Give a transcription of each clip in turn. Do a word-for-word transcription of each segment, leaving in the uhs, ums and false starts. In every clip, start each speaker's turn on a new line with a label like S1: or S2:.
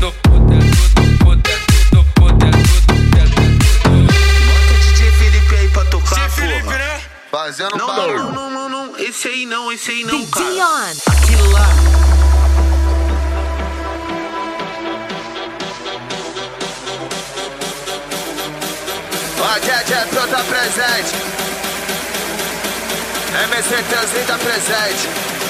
S1: tudo puta, é tudo puta, é tudo puta, é tudo, é tudo.
S2: Bota D J Felipe aí pra tocar, porra.
S1: Felipe, né?
S3: Fazendo
S2: Não,
S3: barulho.
S2: não, não, não, não, esse aí não, esse aí não,
S4: D J
S2: cara.
S4: on.
S2: Aquilo lá.
S3: Ó, Jet é Pro tá presente. M C Teuzinho tá presente.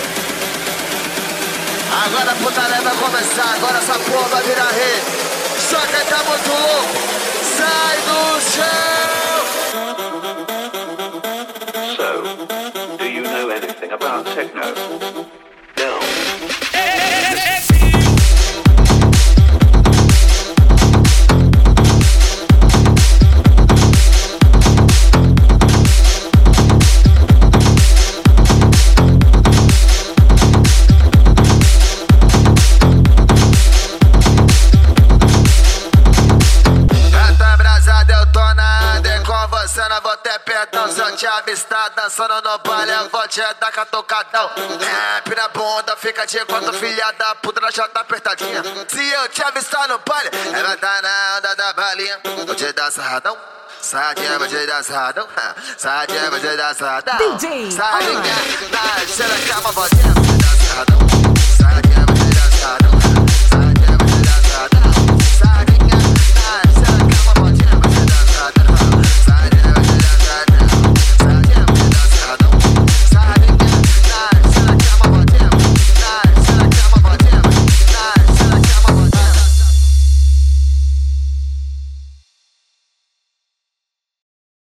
S3: Agora a putaria vai começar. Agora essa porra vai virar rei. Só quem tá muito louco, sai do chão.
S5: So, do you know anything about techno? No. Se eu te avistar dançando no baile, eu vou te dar catucadão. Rap na bunda, fica de quatro, filha da puta, ela já tá apertadinha. Se eu te avistar no baile, é vai dar na onda da balinha. Vou te dar sarradão, sarradinha, vou te dar sarradão. Sarradinha, vou te dar sarradão.
S4: D J
S3: Sarradinha, na xereca, uma bolinha, vou te dar sarradão.